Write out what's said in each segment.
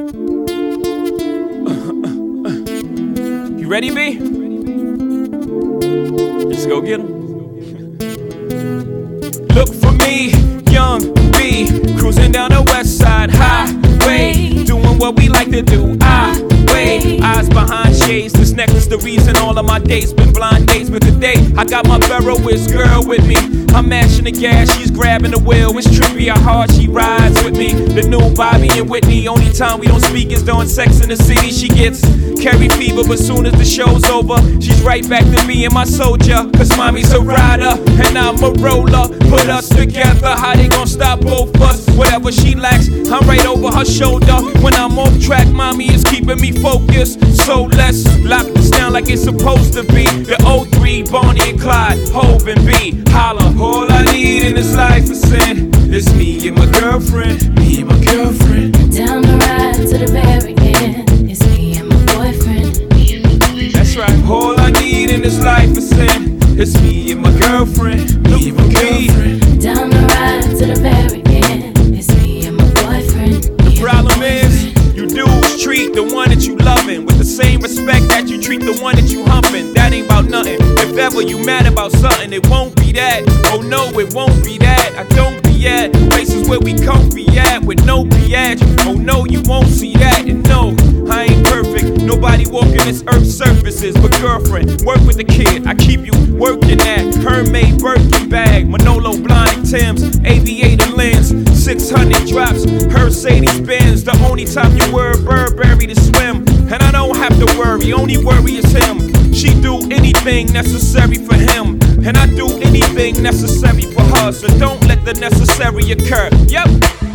You ready, B? Let's go get 'em. Look for me, young B, cruising down the west side highway, doing what we like to do. Eyes behind shades. This necklace the reason all of my dates been blind dates. But today I got my Veroist girl with me. I'm mashing the gas, she's grabbing the wheel. It's trippy how hard she rides with me. The new Bobby and Whitney. Only time we don't speak is during Sex in the City. She gets carry fever, but soon as the show's over, she's right back to being my soldier. Cause mommy's a rider and I'm a roller. Put us together, how they gon' stop both us? Whatever she lacks, I'm right over her shoulder. When I'm off track, mommy is keeping me focused. So let's lock this down like it's supposed to be. The 03, Bonnie and Clyde, Hov and B. Holla, all I need in this life is sin. It's me and my girlfriend, me and my girlfriend. Down the ride to the very end. It's me and my boyfriend, me and my boyfriend. That's right, all I need in this life is sin. It's me and my girlfriend, me and my girlfriend. Down the ride to the very end. It's me and my boyfriend. The problem is, you dudes treat the one that you loving with the same respect that you treat the one that you humping. That ain't about nothing. If ever you mad about something, it won't be that. Oh no, it won't be that. I don't be at places where we comfy at with no biatch. Oh no, you won't see that. And no, I ain't perfect. Nobody walking this earth's surfaces. But girlfriend, work with the kid. I keep you working at Hermès Birkin bag, Manolo Blahnik Timbs, aviator lens, 600 drops, Mercedes Benz. The only time you wear a Burberry to swim, and I don't have to worry. Only worry is him. She do anything necessary for him, and I do anything necessary for her. So don't let the necessary occur. Yep.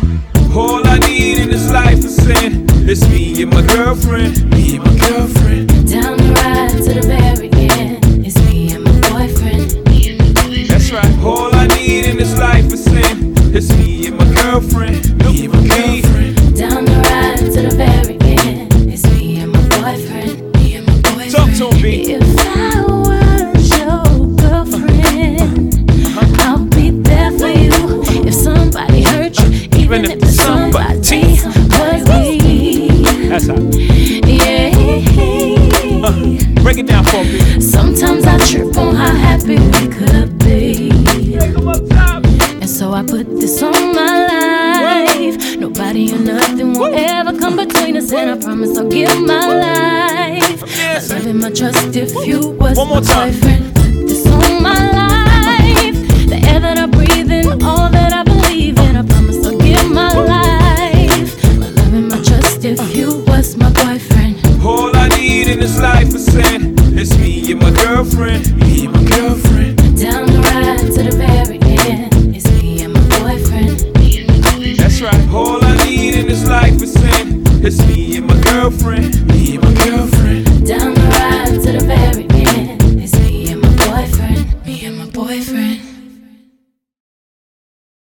All I need in this life is sin. It's me and my girlfriend, me and my girlfriend. Down the ride to the very end. It's me and my boyfriend, me and my boyfriend. That's right. All I need in this life is sin. It's me and my girlfriend, me and my girlfriend. Down the ride to the very end. It's me and my boyfriend, me and my boyfriend. Talk to him, B. If I was your girlfriend, I'll be there for you. If somebody hurt you, even if it's somebody was me. That's how. Yeah. Break it down for me. Sometimes I trip on how happy we could be. And so I put this on my life. Nobody or nothing will ever come between us. And I promise I'll give my life, my love and my trust if you was my boyfriend. Put this on my life. The air that I breathe in, all that I believe in. I promise I'll give my life, my love and my trust if you was my boyfriend. All I need in this life is sin. It's me and my girlfriend, me and my girlfriend. Down the ride to the very end. It's me and my boyfriend, me and my boyfriend. That's right. All I need in this life is sin. It's me and my girlfriend, me and my